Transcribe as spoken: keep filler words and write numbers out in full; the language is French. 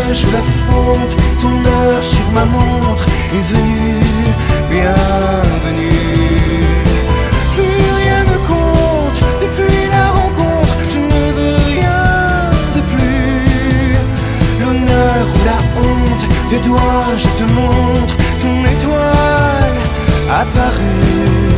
l'âge ou la fonte, ton heure sur ma montre est venue, bienvenue. Plus rien ne compte depuis la rencontre, je ne veux rien de plus. L'honneur ou la honte, de doigts je te montre ton étoile apparue.